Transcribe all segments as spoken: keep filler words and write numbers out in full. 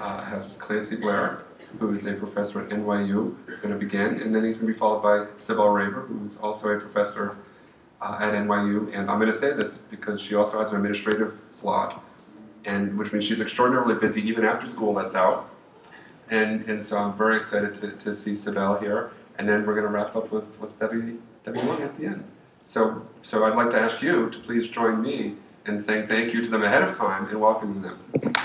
uh, I have Clancy Blair, who is a professor at N Y U, is going to begin, and then he's going to be followed by Sybil Raver, who is also a professor uh, at N Y U, and I'm going to say this because she also has an administrative slot, and which means she's extraordinarily busy even after school lets out, and, and so I'm very excited to, to see Sybil here, and then we're going to wrap up with, with Debbie, Debbie Long at the end. So, so I'd like to ask you to please join me in saying thank you to them ahead of time and welcoming them.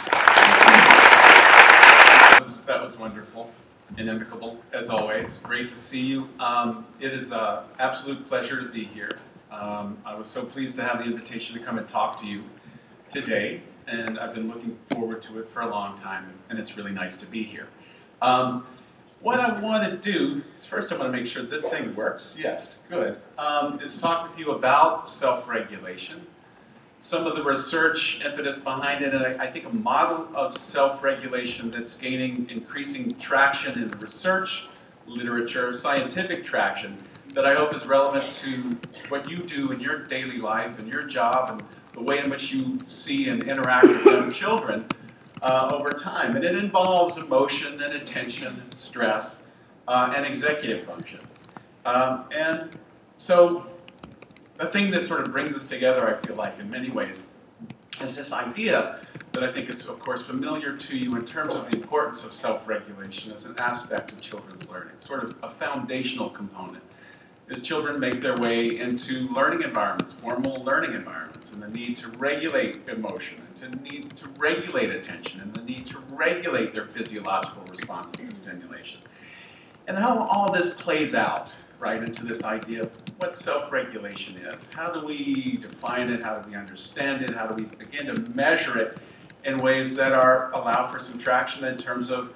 That was, that was wonderful and amicable, as always. Great to see you. Um, it is an absolute pleasure to be here. Um, I was so pleased to have the invitation to come and talk to you today, and I've been looking forward to it for a long time, and it's really nice to be here. Um, what I want to do, first I want to make sure this thing works. Yes, good. Um, is talk with you about self-regulation, some of the research impetus behind it, and I, I think a model of self-regulation that's gaining increasing traction in research, literature, scientific traction, that I hope is relevant to what you do in your daily life and your job and the way in which you see and interact with young children uh, over time. And it involves emotion and attention and stress uh, and executive function. Um, and so the thing that sort of brings us together, I feel like, in many ways, is this idea that I think is, of course, familiar to you in terms of the importance of self-regulation as an aspect of children's learning, sort of a foundational component. As children make their way into learning environments, formal learning environments, and the need to regulate emotion, and the need to regulate attention, and the need to regulate their physiological responses to stimulation. And how all this plays out, right, into this idea of what self-regulation is. How do we define it? How do we understand it? How do we begin to measure it in ways that are allow for some traction in terms of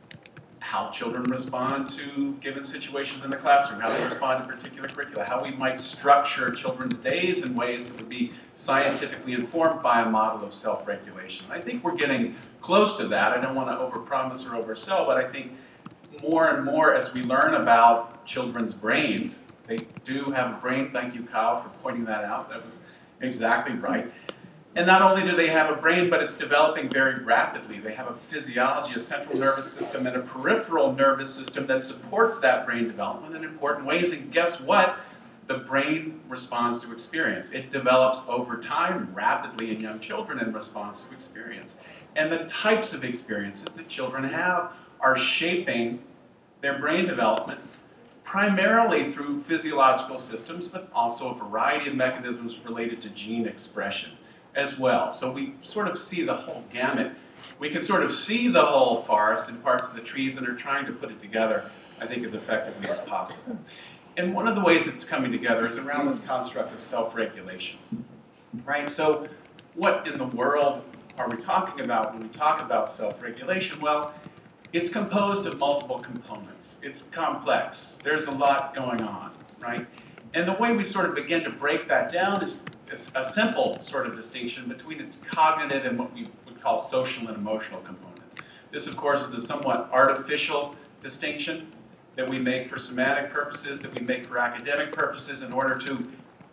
how children respond to given situations in the classroom, how they respond to particular curricula, how we might structure children's days in ways that would be scientifically informed by a model of self-regulation. I think we're getting close to that. I don't want to overpromise or oversell, but I think more and more as we learn about children's brains, they do have a brain. Thank you, Kyle, for pointing that out. That was exactly right. And not only do they have a brain, but it's developing very rapidly. They have a physiology, a central nervous system, and a peripheral nervous system that supports that brain development in important ways. And guess what? The brain responds to experience. It develops over time rapidly in young children in response to experience. And the types of experiences that children have are shaping their brain development primarily through physiological systems, but also a variety of mechanisms related to gene expression as well. So we sort of see the whole gamut. We can sort of see the whole forest in parts of the trees and are trying to put it together, I think, as effectively as possible. And one of the ways it's coming together is around this construct of self-regulation, right? So what in the world are we talking about when we talk about self-regulation? Well, it's composed of multiple components. It's complex. There's a lot going on, right? And the way we sort of begin to break that down is a simple sort of distinction between its cognitive and what we would call social and emotional components. This, of course, is a somewhat artificial distinction that we make for semantic purposes, that we make for academic purposes in order to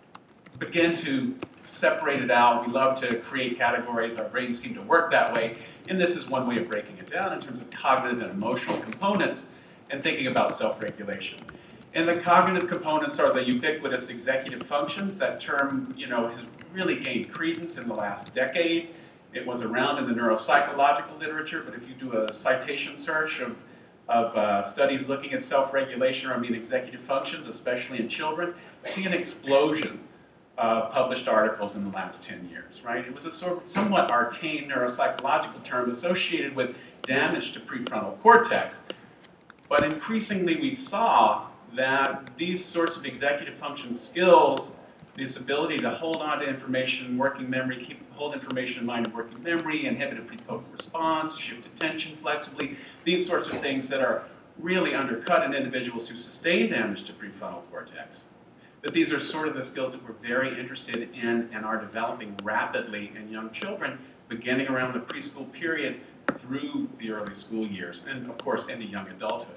begin to separate it out. We love to create categories. Our brains seem to work that way. And this is one way of breaking it down in terms of cognitive and emotional components and thinking about self-regulation. And the cognitive components are the ubiquitous executive functions. That term, you know, has really gained credence in the last decade. It was around in the neuropsychological literature, but if you do a citation search of, of uh, studies looking at self-regulation, or I mean executive functions, especially in children, you see an explosion of published articles in the last ten years, right? It was a sort of somewhat arcane neuropsychological term associated with damage to prefrontal cortex. But increasingly we saw that these sorts of executive function skills, this ability to hold on to information, working memory, keep hold information in mind and working memory, inhibit a prepotent response, shift attention flexibly, these sorts of things that are really undercut in individuals who sustain damage to prefrontal cortex. That these are sort of the skills that we're very interested in and are developing rapidly in young children, beginning around the preschool period through the early school years, and of course into young adulthood.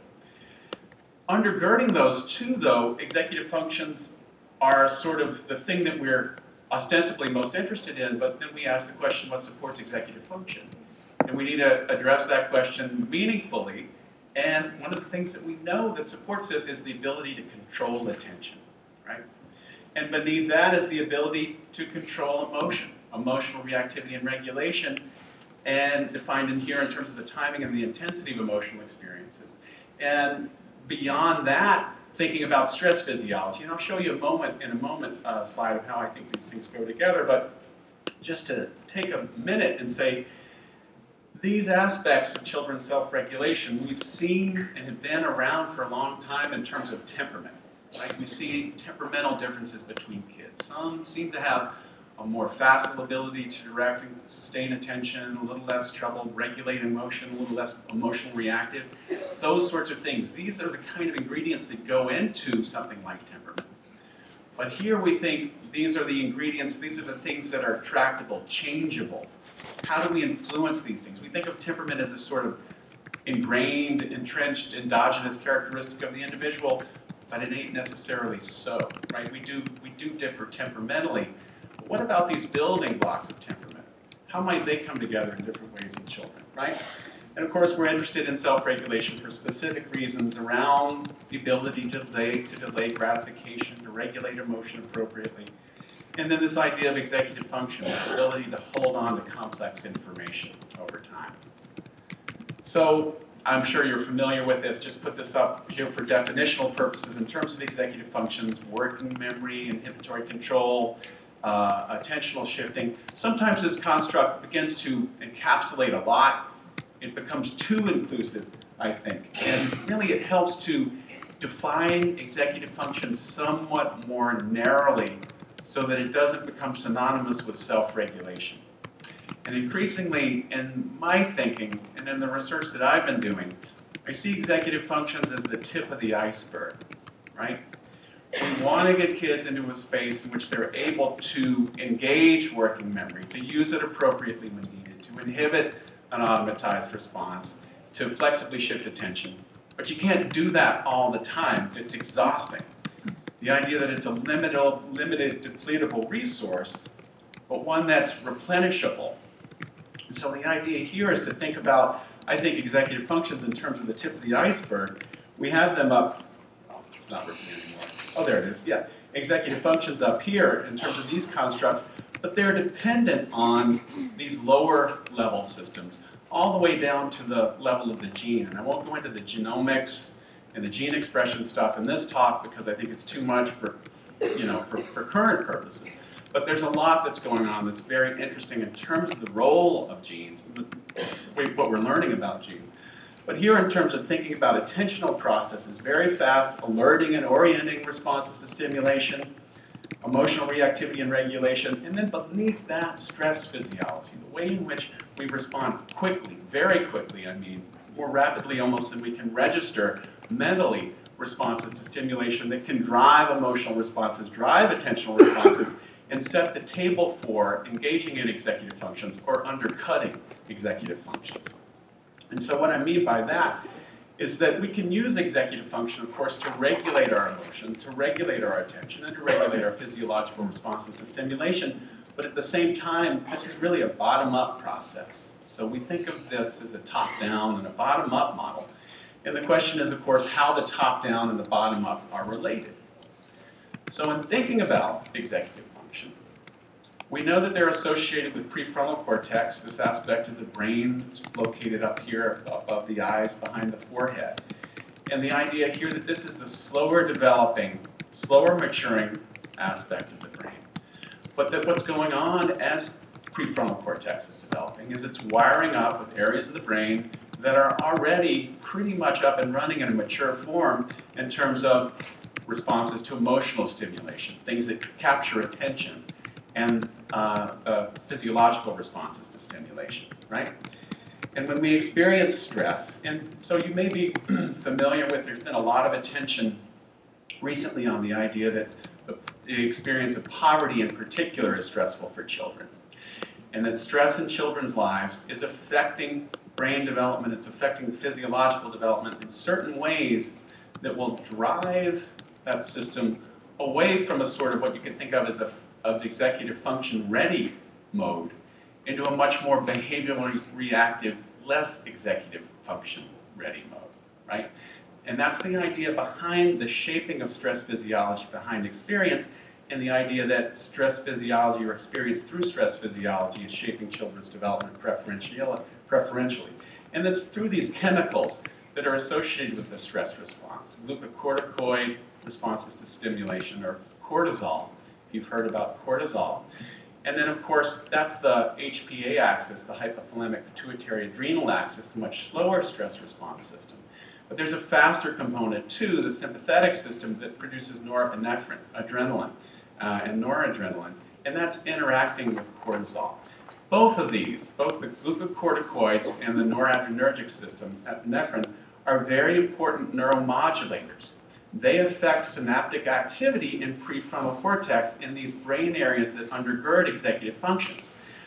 Undergirding those two, though, executive functions are sort of the thing that we're ostensibly most interested in, but then we ask the question, what supports executive function? And we need to address that question meaningfully. And one of the things that we know that supports this is the ability to control attention, right? And beneath that is the ability to control emotion, emotional reactivity and regulation, and defined in here in terms of the timing and the intensity of emotional experiences. And beyond that, thinking about stress physiology. And I'll show you a moment in a moment uh, slide of how I think these things go together, but just to take a minute and say, these aspects of children's self-regulation we've seen and have been around for a long time in terms of temperament. Right? We see temperamental differences between kids. Some seem to have a more facile ability to direct and sustain attention, a little less trouble regulating emotion, a little less emotional reactive, those sorts of things. These are the kind of ingredients that go into something like temperament. But here we think these are the ingredients, these are the things that are tractable, changeable. How do we influence these things? We think of temperament as a sort of ingrained, entrenched, endogenous characteristic of the individual, but it ain't necessarily so, right? We do, we do differ temperamentally. But what about these building blocks of temperament? How might they come together in different ways in children, right? And of course, we're interested in self-regulation for specific reasons around the ability to delay, to delay gratification, to regulate emotion appropriately. And then this idea of executive function, this ability to hold on to complex information over time. So I'm sure you're familiar with this. Just put this up here for definitional purposes in terms of executive functions, working memory, inhibitory control, uh, attentional shifting. Sometimes this construct begins to encapsulate a lot. It becomes too inclusive, I think. And really it helps to define executive functions somewhat more narrowly so that it doesn't become synonymous with self-regulation. And increasingly, in my thinking, and in the research that I've been doing, I see executive functions as the tip of the iceberg, right? We want to get kids into a space in which they're able to engage working memory, to use it appropriately when needed, to inhibit an automatized response, to flexibly shift attention. But you can't do that all the time. It's exhausting. The idea that it's a limited, limited depletable resource, but one that's replenishable. And so the idea here is to think about, I think, executive functions in terms of the tip of the iceberg. We have them up, oh, it's not working anymore. Oh, there it is, yeah. Executive functions up here in terms of these constructs, but they're dependent on these lower level systems, all the way down to the level of the gene. And I won't go into the genomics and the gene expression stuff in this talk because I think it's too much for, you know, for, for current purposes. But there's a lot that's going on that's very interesting in terms of the role of genes, what we're learning about genes. But here in terms of thinking about attentional processes, very fast alerting and orienting responses to stimulation, emotional reactivity and regulation, and then beneath that, stress physiology, the way in which we respond quickly, very quickly, I mean, more rapidly almost than we can register mentally responses to stimulation that can drive emotional responses, drive attentional responses, and set the table for engaging in executive functions or undercutting executive functions. And so what I mean by that is that we can use executive function, of course, to regulate our emotion, to regulate our attention, and to regulate our physiological responses to stimulation. But at the same time, this is really a bottom-up process. So we think of this as a top-down and a bottom-up model. And the question is, of course, how the top-down and the bottom-up are related. So in thinking about executive function, we know that they're associated with prefrontal cortex, this aspect of the brain that's located up here above the eyes, behind the forehead. And the idea here that this is the slower developing, slower maturing aspect of the brain. But that what's going on as prefrontal cortex is developing is it's wiring up with areas of the brain that are already pretty much up and running in a mature form in terms of responses to emotional stimulation, things that capture attention, and uh, uh, physiological responses to stimulation, right? And when we experience stress, and so you may be familiar with, there's been a lot of attention recently on the idea that the, the experience of poverty in particular is stressful for children. And that stress in children's lives is affecting brain development, it's affecting physiological development in certain ways that will drive that system away from a sort of what you could think of as a of executive function ready mode into a much more behaviorally reactive, less executive function ready mode, right? And that's the idea behind the shaping of stress physiology behind experience, and the idea that stress physiology or experience through stress physiology is shaping children's development preferentially. preferentially. And it's through these chemicals that are associated with the stress response. Glucocorticoid responses to stimulation, or cortisol, if you've heard about cortisol. And then, of course, that's the H P A axis, the hypothalamic pituitary adrenal axis, the much slower stress response system. But there's a faster component, too, the sympathetic system that produces norepinephrine, adrenaline, uh, and noradrenaline, and that's interacting with cortisol. Both of these, both the glucocorticoids and the noradrenergic system, epinephrine, are very important neuromodulators. They affect synaptic activity in prefrontal cortex in these brain areas that undergird executive functions.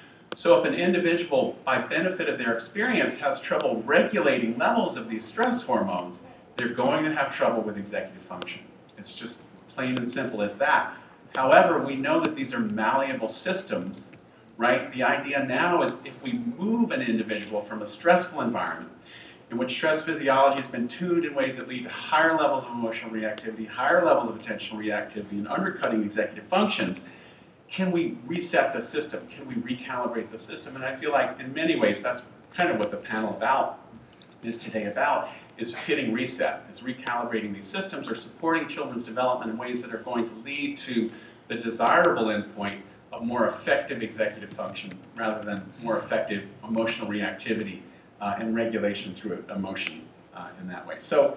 So if an individual, by benefit of their experience, has trouble regulating levels of these stress hormones, they're going to have trouble with executive function. It's just plain and simple as that. However, we know that these are malleable systems, right? The idea now is if we move an individual from a stressful environment in which stress physiology has been tuned in ways that lead to higher levels of emotional reactivity, higher levels of attentional reactivity, and undercutting executive functions, can we reset the system? Can we recalibrate the system? And I feel like in many ways that's kind of what the panel about is today about, is hitting reset, is recalibrating these systems or supporting children's development in ways that are going to lead to the desirable endpoint of more effective executive function rather than more effective emotional reactivity uh, and regulation through emotion uh, in that way. So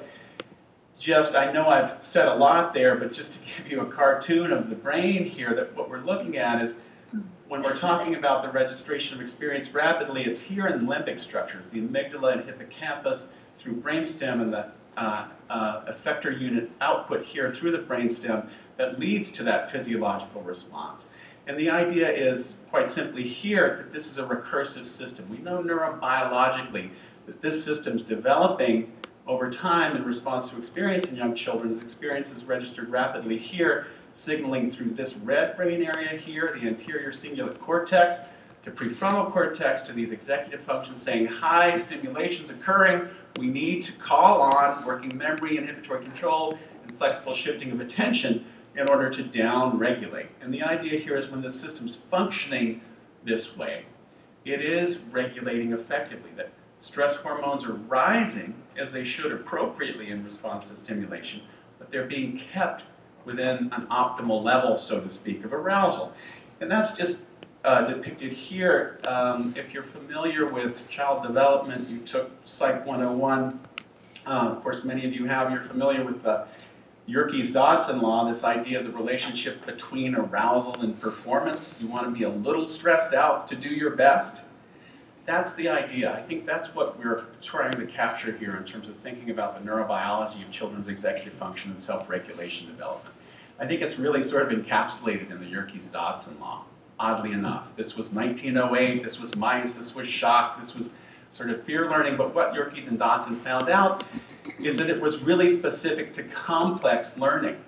just, I know I've said a lot there, but just to give you a cartoon of the brain here, that what we're looking at is when we're talking about the registration of experience rapidly, it's here in limbic structures, the amygdala and hippocampus through brainstem and the uh, uh, effector unit output here through the brainstem that leads to that physiological response. And the idea is, quite simply here, that this is a recursive system. We know neurobiologically that this system's developing over time in response to experience in young children. As experience is registered rapidly here, signaling through this red brain area here, the anterior cingulate cortex, to prefrontal cortex, to these executive functions saying, hi, stimulation's occurring, we need to call on working memory, inhibitory control, and flexible shifting of attention in order to down-regulate. And the idea here is when the system's functioning this way, it is regulating effectively, that stress hormones are rising, as they should appropriately in response to stimulation, but they're being kept within an optimal level, so to speak, of arousal. And that's just uh, depicted here. Um, if you're familiar with child development, you took Psych one oh one. Uh, of course, many of you have. You're familiar with the Yerkes-Dodson law, this idea of the relationship between arousal and performance. You want to be a little stressed out to do your best. That's the idea. I think that's what we're trying to capture here in terms of thinking about the neurobiology of children's executive function and self-regulation development. I think it's really sort of encapsulated in the Yerkes-Dodson law, oddly enough. This was nineteen oh eight, this was mice, this was shock, this was sort of fear learning, but what Yerkes and Dodson found out is that it was really specific to complex learning.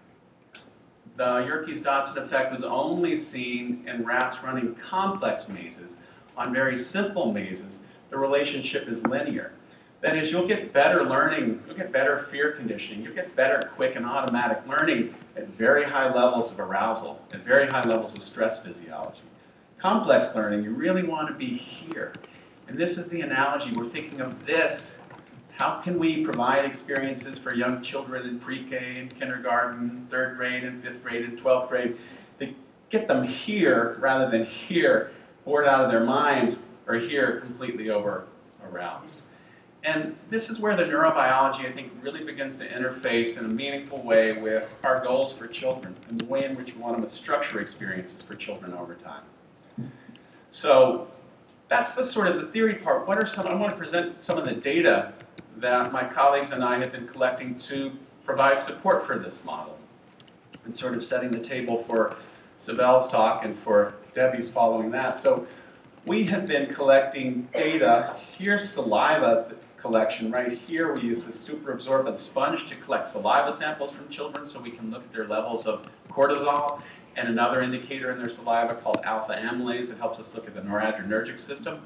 The Yerkes-Dodson effect was only seen in rats running complex mazes. On very simple mazes, the relationship is linear. That is, you'll get better learning, you'll get better fear conditioning, you'll get better quick and automatic learning at very high levels of arousal, at very high levels of stress physiology. Complex learning, you really want to be here. And this is the analogy. We're thinking of this. How can we provide experiences for young children in pre-K and kindergarten, third grade and fifth grade and twelfth grade to get them here rather than here, bored out of their minds, or here completely over aroused. And this is where the neurobiology, I think, really begins to interface in a meaningful way with our goals for children and the way in which we want them to structure experiences for children over time. So that's the sort of the theory part. What are some, I want to present some of the data that my colleagues and I have been collecting to provide support for this model and sort of setting the table for Sibel's talk and for Debbie's following that. So we have been collecting data. Here's saliva collection. Right here we use this superabsorbent sponge to collect saliva samples from children so we can look at their levels of cortisol. and another indicator in their saliva called alpha amylase that helps us look at the noradrenergic system.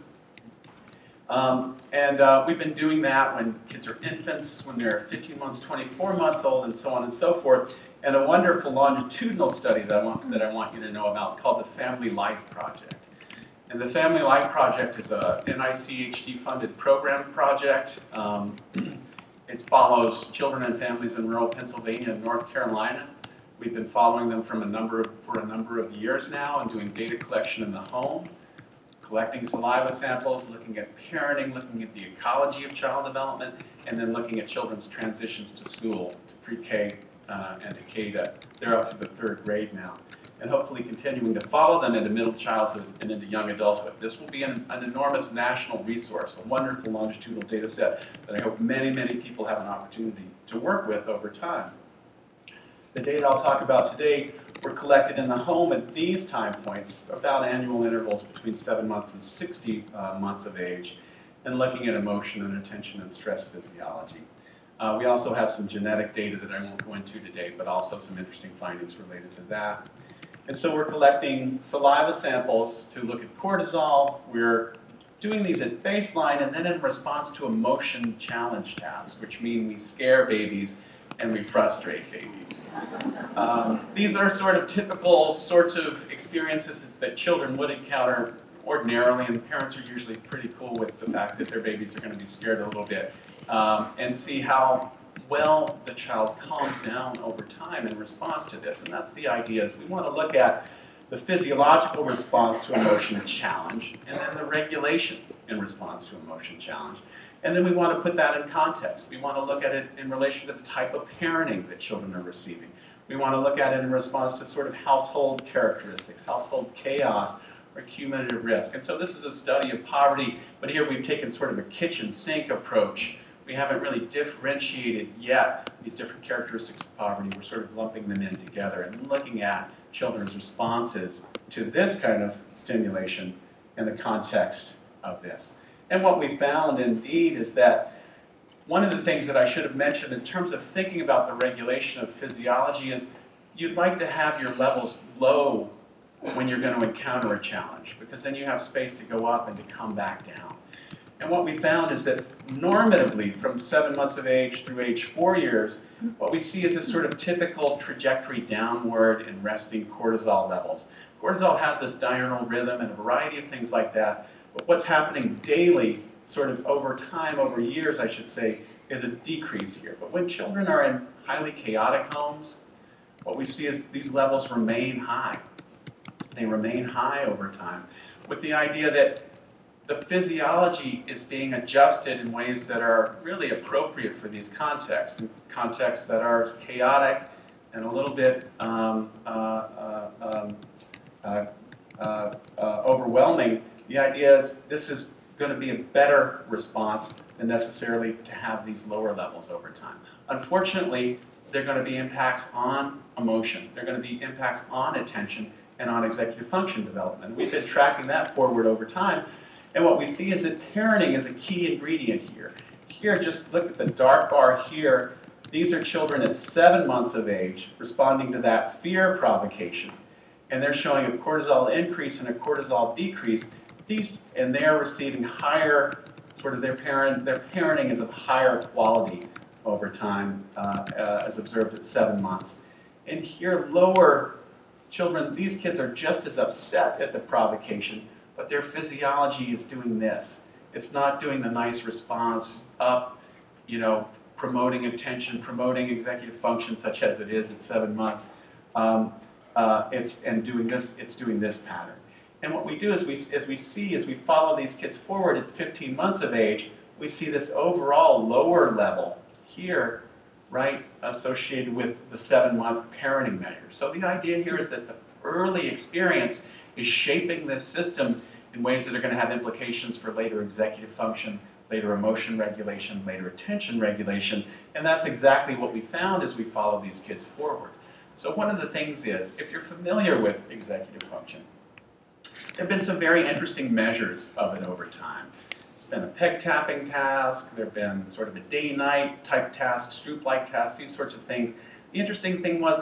Um, and uh, we've been doing that when kids are infants, when they're fifteen months, twenty-four months old, and so on and so forth. And a wonderful longitudinal study that I want, that I want you to know about called the Family Life Project. And the Family Life Project is a N I C H D-funded program project. Um, it follows children and families in rural Pennsylvania and North Carolina. We've been following them from a number of, for a number of years now and doing data collection in the home, collecting saliva samples, looking at parenting, looking at the ecology of child development, and then looking at children's transitions to school, to pre-K uh, and to K to, they're up to the third grade now. And hopefully continuing to follow them into middle childhood and into young adulthood. This will be an, an enormous national resource, a wonderful longitudinal data set that I hope many, many people have an opportunity to work with over time. The data I'll talk about today were collected in the home at these time points, about annual intervals between seven months and sixty uh, months of age, and looking at emotion and attention and stress physiology. Uh, we also have some genetic data that I won't go into today, but also some interesting findings related to that. And so we're collecting saliva samples to look at cortisol. We're doing these at baseline and then in response to emotion challenge tasks, which mean we scare babies and we frustrate babies. Um, these are sort of typical sorts of experiences that children would encounter ordinarily, and parents are usually pretty cool with the fact that their babies are going to be scared a little bit, um, and see how well the child calms down over time in response to this. And that's the idea, is we want to look at the physiological response to emotion challenge, and then the regulation in response to emotion challenge. And then we want to put that in context. We want to look at it in relation to the type of parenting that children are receiving. We want to look at it in response to sort of household characteristics, household chaos, or cumulative risk. And so this is a study of poverty, but here we've taken sort of a kitchen sink approach. We haven't really differentiated yet these different characteristics of poverty. We're sort of lumping them in together and looking at children's responses to this kind of stimulation in the context of this. And what we found indeed is that one of the things that I should have mentioned in terms of thinking about the regulation of physiology is you'd like to have your levels low when you're going to encounter a challenge, because then you have space to go up and to come back down. And what we found is that normatively, from seven months of age through age four years, what we see is a sort of typical trajectory downward in resting cortisol levels. Cortisol has this diurnal rhythm and a variety of things like that, but what's happening daily, sort of over time, over years, I should say, is a decrease here. But when children are in highly chaotic homes, what we see is these levels remain high. They remain high over time, with the idea that the physiology is being adjusted in ways that are really appropriate for these contexts, contexts that are chaotic and a little bit um, uh, uh, um, uh, uh, uh, overwhelming. The idea is this is going to be a better response than necessarily to have these lower levels over time. Unfortunately, there are going to be impacts on emotion. There are going to be impacts on attention and on executive function development. We've been tracking that forward over time. And what we see is that parenting is a key ingredient here. Here, just look at the dark bar here. These are children at seven months of age responding to that fear provocation. And they're showing a cortisol increase and a cortisol decrease. These, and they're receiving higher, sort of their parent, their parenting is of higher quality over time, uh, uh, as observed at seven months. And here, lower children, these kids are just as upset at the provocation, but their physiology is doing this. It's not doing the nice response up, you know, promoting attention, promoting executive function, such as it is at seven months. Um, uh, it's and doing this. It's doing this pattern. And what we do is we, as we see, as we follow these kids forward at fifteen months of age, we see this overall lower level here, right, associated with the seven-month parenting measure. So the idea here is that the early experience is shaping this system in ways that are going to have implications for later executive function, later emotion regulation, later attention regulation, and that's exactly what we found as we follow these kids forward. So one of the things is, if you're familiar with executive function, there have been some very interesting measures of it over time. It's been a peg tapping task, there have been sort of a day-night type task, Stroop-like tasks, these sorts of things. The interesting thing was,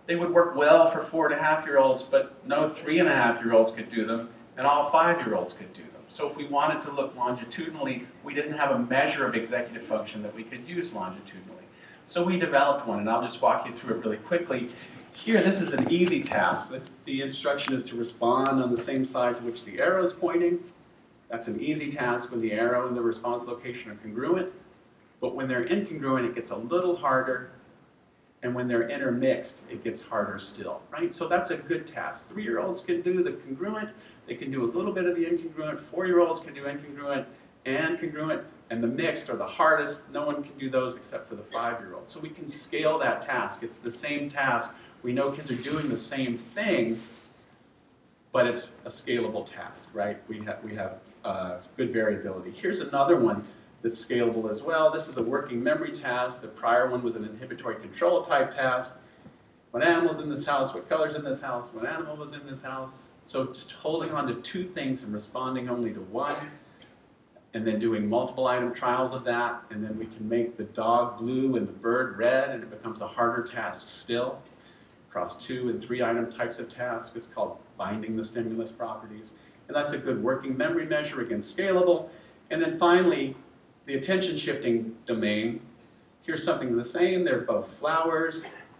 they would work well for four and a half year olds, but no three and a half year olds could do them, and all five year olds could do them. So if we wanted to look longitudinally, we didn't have a measure of executive function that we could use longitudinally. So we developed one, and I'll just walk you through it really quickly. Here, this is an easy task. The instruction is to respond on the same side to which the arrow is pointing. That's an easy task when the arrow and the response location are congruent. But when they're incongruent, it gets a little harder. And when they're intermixed, it gets harder still, right? So that's a good task. Three-year-olds can do the congruent. They can do a little bit of the incongruent. Four-year-olds can do incongruent and congruent. And the mixed are the hardest. No one can do those except for the five-year-old. So we can scale that task. It's the same task. We know kids are doing the same thing, but it's a scalable task, right? We have, we have uh, good variability. Here's another one that's scalable as well. This is a working memory task. The prior one was an inhibitory control type task. What animal's in this house? What color's in this house? What animal was in this house? So just holding on to two things and responding only to one, and then doing multiple item trials of that, and then we can make the dog blue and the bird red, and it becomes a harder task still. Across two and three item types of tasks, it's called binding the stimulus properties. And that's a good working memory measure, again, scalable. And then finally, the attention shifting domain. Here's something the same. They're both flowers.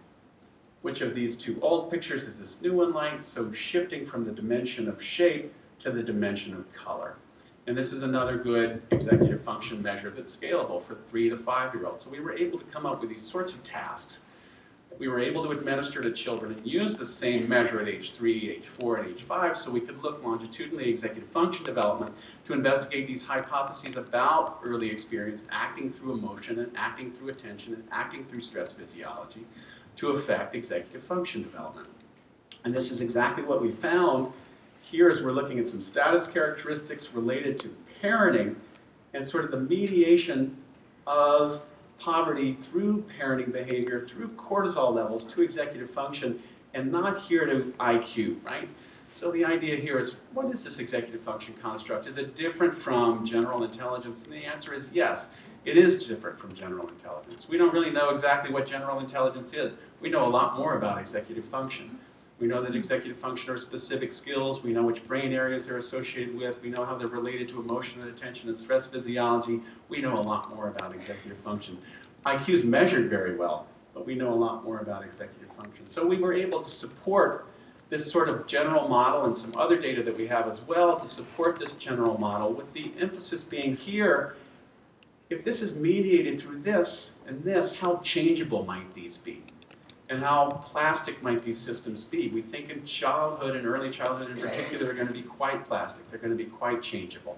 Which of these two old pictures is this new one like? So shifting from the dimension of shape to the dimension of color. And this is another good executive function measure that's scalable for three to five-year-olds. So we were able to come up with these sorts of tasks that we were able to administer to children and use the same measure at age three, age four, and age five, so we could look longitudinally at executive function development to investigate these hypotheses about early experience acting through emotion and acting through attention and acting through stress physiology to affect executive function development. And this is exactly what we found. Here as we're looking at some status characteristics related to parenting and sort of the mediation of poverty through parenting behavior, through cortisol levels to executive function, and not here to I Q, right? So the idea here is, what is this executive function construct? Is it different from general intelligence? And the answer is yes, it is different from general intelligence. We don't really know exactly what general intelligence is. We know a lot more about executive function. We know that executive function are specific skills. We know which brain areas they're associated with. We know how they're related to emotion and attention and stress physiology. We know a lot more about executive function. I Q is measured very well, but we know a lot more about executive function. So we were able to support this sort of general model and some other data that we have as well to support this general model, with the emphasis being here, if this is mediated through this and this, how changeable might these be? And how plastic might these systems be? We think in childhood and early childhood in particular, they're going to be quite plastic. They're going to be quite changeable.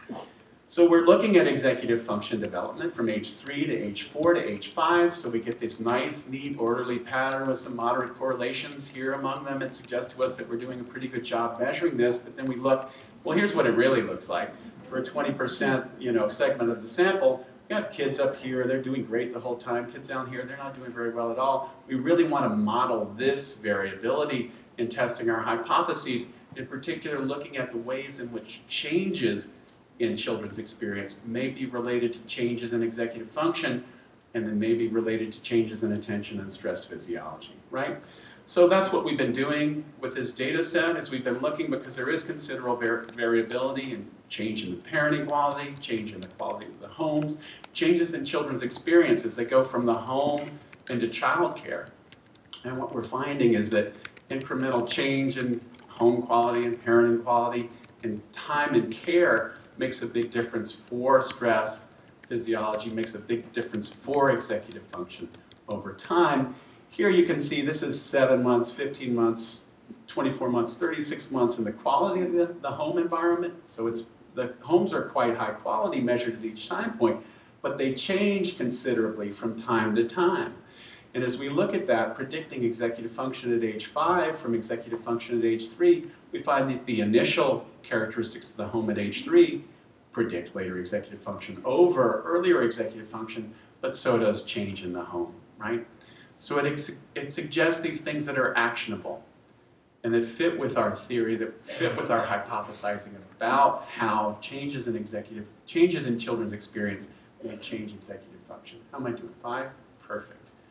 So we're looking at executive function development from age three to age four to age five. So we get this nice, neat, orderly pattern with some moderate correlations here among them. It suggests to us that we're doing a pretty good job measuring this. But then we look, well, here's what it really looks like. For a twenty percent, you know, segment of the sample, we have kids up here, they're doing great the whole time. Kids down here, they're not doing very well at all. We really want to model this variability in testing our hypotheses, in particular looking at the ways in which changes in children's experience may be related to changes in executive function, and then may be related to changes in attention and stress physiology, right? So that's what we've been doing with this data set, is we've been looking, because there is considerable var variability in change in the parenting quality, change in the quality of the homes, changes in children's experience as they go from the home into childcare. And what we're finding is that incremental change in home quality and parenting quality and time and care makes a big difference for stress physiology, makes a big difference for executive function over time. Here you can see this is seven months, fifteen months, twenty-four months, thirty-six months in the quality of the, the home environment. So it's, the homes are quite high quality measured at each time point, but they change considerably from time to time. And as we look at that, predicting executive function at age five from executive function at age three, we find that the initial characteristics of the home at age three predict later executive function over earlier executive function, but so does change in the home, right? So it, it suggests these things that are actionable and that fit with our theory, that fit with our hypothesizing about how changes in executive, changes in children's experience may change executive function. How am I doing? Five? Perfect.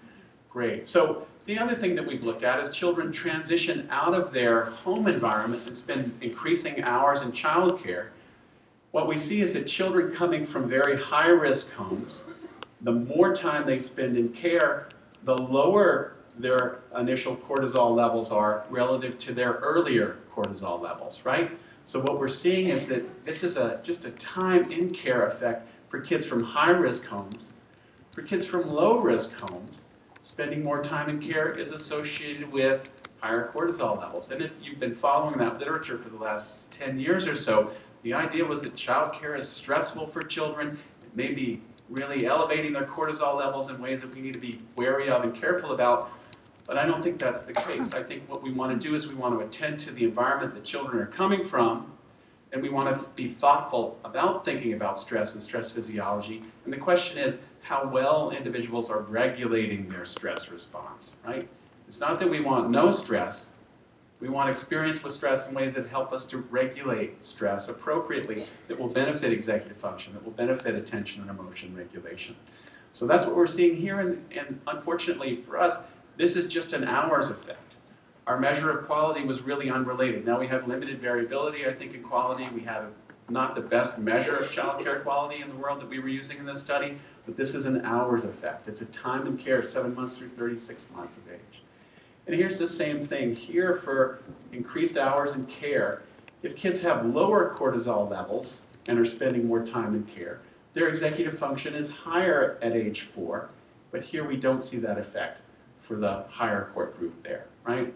Great. So the other thing that we've looked at is children transition out of their home environment and spend increasing hours in childcare. What we see is that children coming from very high-risk homes, the more time they spend in care, the lower their initial cortisol levels are relative to their earlier cortisol levels, right? So what we're seeing is that this is a, just a time in care effect for kids from high-risk homes. For kids from low-risk homes, spending more time in care is associated with higher cortisol levels. And if you've been following that literature for the last ten years or so, the idea was that child care is stressful for children. It may be really elevating their cortisol levels in ways that we need to be wary of and careful about. But I don't think that's the case. I think what we want to do is we want to attend to the environment that children are coming from, and we want to be thoughtful about thinking about stress and stress physiology. And the question is how well individuals are regulating their stress response, right? It's not that we want no stress. We want experience with stress in ways that help us to regulate stress appropriately, that will benefit executive function, that will benefit attention and emotion regulation. So that's what we're seeing here, and, and unfortunately for us, this is just an hours effect. Our measure of quality was really unrelated. Now we have limited variability, I think, in quality. We have not the best measure of child care quality in the world that we were using in this study, but this is an hours effect. It's a time in care, seven months through thirty-six months of age. And here's the same thing here for increased hours in care. If kids have lower cortisol levels and are spending more time in care, their executive function is higher at age four, but here we don't see that effect for the higher court group there, right?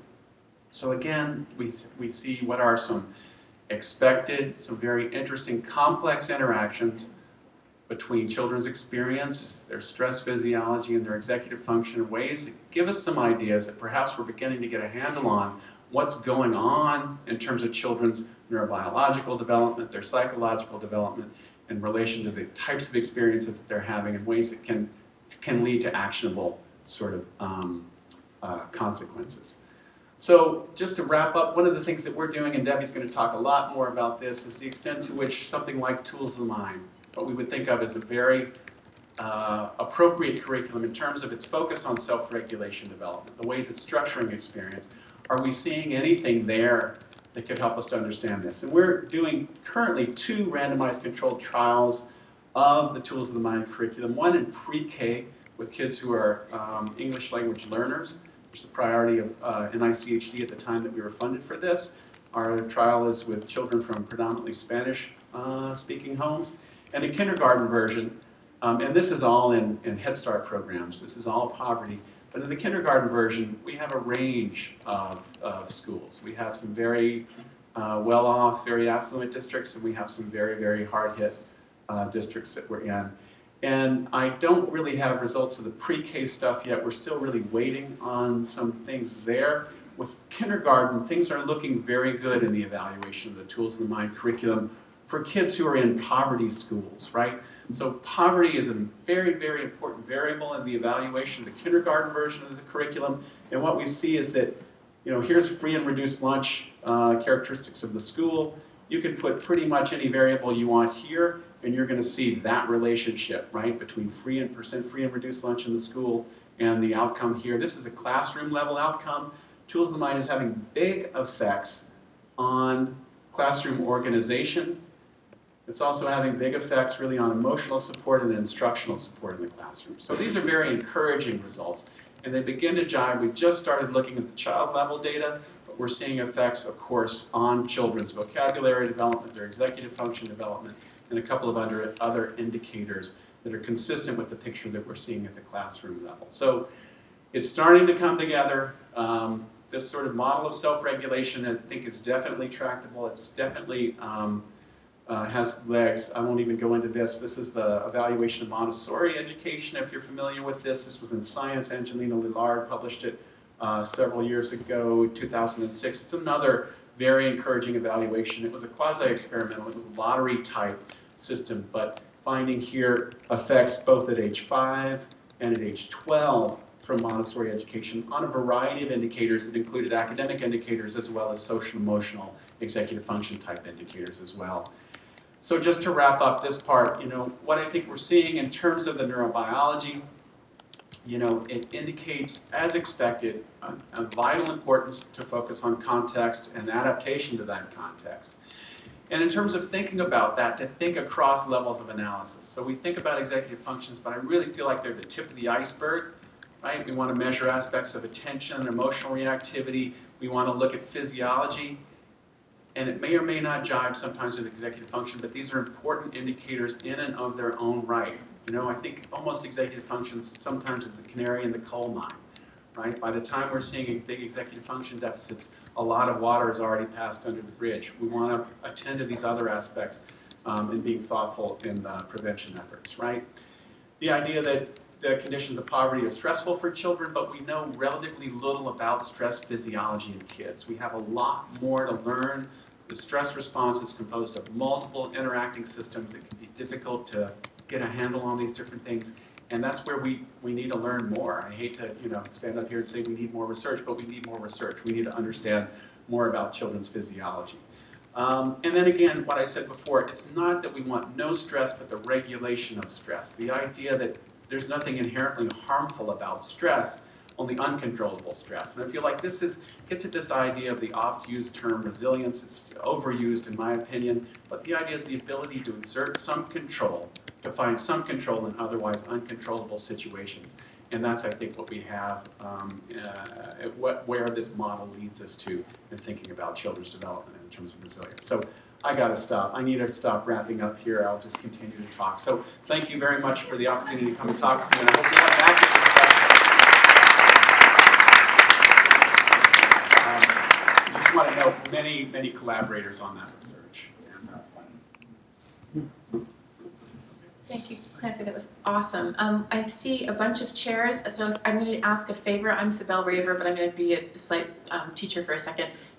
So again, we, we see what are some expected, some very interesting complex interactions between children's experience, their stress physiology, and their executive function in ways that give us some ideas that perhaps we're beginning to get a handle on what's going on in terms of children's neurobiological development, their psychological development, in relation to the types of experiences that they're having in ways that can, can lead to actionable sort of um, uh, consequences. So just to wrap up, one of the things that we're doing, and Debbie's going to talk a lot more about this, is the extent to which something like Tools of the Mind, what we would think of as a very uh, appropriate curriculum in terms of its focus on self-regulation development, the ways it's structuring experience. Are we seeing anything there that could help us to understand this? And we're doing currently two randomized controlled trials of the Tools of the Mind curriculum, one in pre-K with kids who are um, English language learners, which is the priority of uh, N I C H D at the time that we were funded for this. Our trial is with children from predominantly Spanish-speaking uh, homes. And a kindergarten version, um, and this is all in, in Head Start programs, this is all poverty, but in the kindergarten version, we have a range of, of schools. We have some very uh, well-off, very affluent districts, and we have some very, very hard-hit uh, districts that we're in. And I don't really have results of the pre-K stuff yet. We're still really waiting on some things there. With kindergarten, things are looking very good in the evaluation of the Tools of the Mind curriculum for kids who are in poverty schools, right? So poverty is a very, very important variable in the evaluation of the kindergarten version of the curriculum. And what we see is that, you know, here's free and reduced lunch uh, characteristics of the school. You can put pretty much any variable you want here, and you're going to see that relationship, right, between free and percent free and reduced lunch in the school and the outcome here. This is a classroom level outcome. Tools of the Mind is having big effects on classroom organization. It's also having big effects really on emotional support and instructional support in the classroom. So these are very encouraging results, and they begin to jive. We've just started looking at the child level data, but we're seeing effects, of course, on children's vocabulary development, their executive function development, and a couple of other, other indicators that are consistent with the picture that we're seeing at the classroom level. So it's starting to come together. Um, this sort of model of self-regulation, I think, is definitely tractable. It's definitely um, Uh, has legs. I won't even go into this. This is the evaluation of Montessori education, if you're familiar with this. This was in Science. Angelina Lillard published it uh, several years ago, two thousand six. It's another very encouraging evaluation. It was a quasi-experimental. It was a lottery-type system, but finding here effects both at age five and at age twelve from Montessori education on a variety of indicators that included academic indicators as well as social-emotional executive function type indicators as well. So just to wrap up this part, you know, what I think we're seeing in terms of the neurobiology, you know, it indicates, as expected, a, a vital importance to focus on context and adaptation to that context. And in terms of thinking about that, to think across levels of analysis. So we think about executive functions, but I really feel like they're the tip of the iceberg, right? We want to measure aspects of attention, emotional reactivity. We want to look at physiology. And it may or may not jibe sometimes with executive function, but these are important indicators in and of their own right. You know, I think almost executive functions sometimes is the canary in the coal mine, right? By the time we're seeing big executive function deficits, a lot of water has already passed under the bridge. We want to attend to these other aspects um, and being thoughtful in uh, prevention efforts, right? The idea that the conditions of poverty are stressful for children, but we know relatively little about stress physiology in kids. We have a lot more to learn. The stress response is composed of multiple interacting systems. It can be difficult to get a handle on these different things, and that's where we, we need to learn more. I hate to you know stand up here and say we need more research, but we need more research. We need to understand more about children's physiology. Um, and then again, what I said before, it's not that we want no stress, but the regulation of stress. The idea that there's nothing inherently harmful about stress, only uncontrollable stress. And I feel like this is gets at this idea of the oft-used term resilience. It's overused in my opinion, but the idea is the ability to exert some control, to find some control in otherwise uncontrollable situations. And that's, I think, what we have, um, uh, what, where this model leads us to in thinking about children's development in terms of resilience. So I got to stop. I need to stop wrapping up here. I'll just continue to talk. So thank you very much for the opportunity to come and talk to me. And I hope you have active discussion. Um, I just want to note many, many collaborators on that research. And, uh, Thank you, Clancy. That was awesome. Um, I see a bunch of chairs, so I'm going to ask a favor. I'm Sibel Raver, but I'm going to be a slight um, teacher for a second.